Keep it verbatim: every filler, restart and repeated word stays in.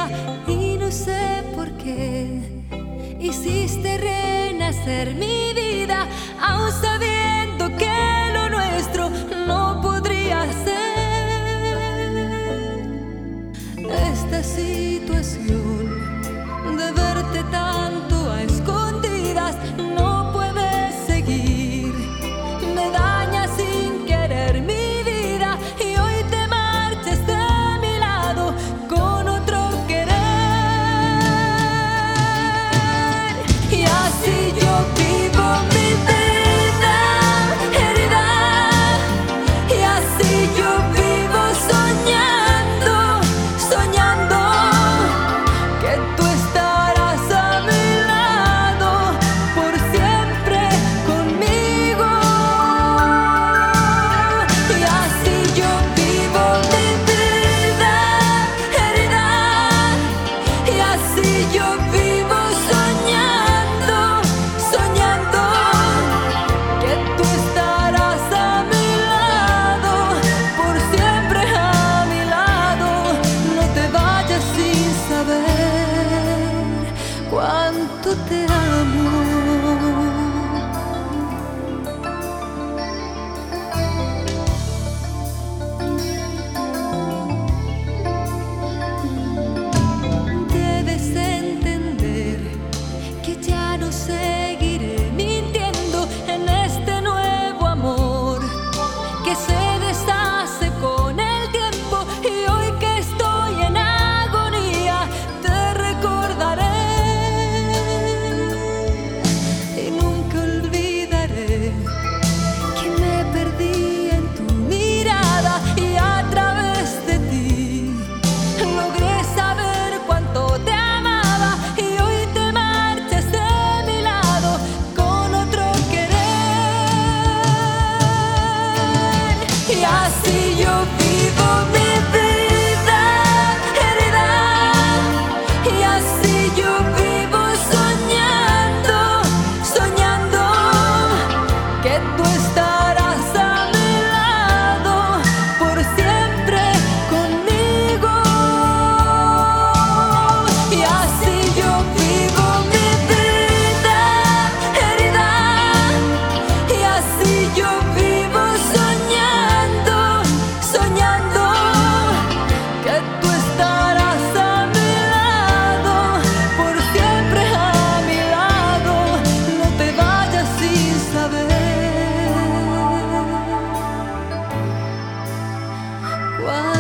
vida y no sé por qué hiciste renacer mi vida, aún sabiendo que lo nuestro no podría ser. Esta situación de verte tanto a escondidas no puede seguir, me daña sin querer mi vida y hoy te marchas de mi lado con otro querer. Y así yo vivo mi vida herida, y así yo vivo soñando, soñando que tú estarás a mi lado por siempre conmigo. Y así yo vivo mi vida herida, y así yo vivo soñando, soñando que tú estarás a mi lado por siempre a mi lado. No te vayas sin saber cuánto te amo. Debes entender que ya no seguiré mintiendo en este nuevo amor que se deshace con el tiempo, y hoy que estoy en agonía te recordaré y nunca olvidaré que me perdí en tu mirada y a través de ti logré saber cuánto te amaba y hoy te marchas de mi lado con otro querer. Y así yo vivo mi vida herida, y así yo vivo soñando, soñando que tú estarás a mi lado por siempre conmigo. Y así yo vivo mi vida herida, y así yo vivo soñando, soñando que tú estarás a mi lado por siempre a mi lado. No te vayas sin saber cuánto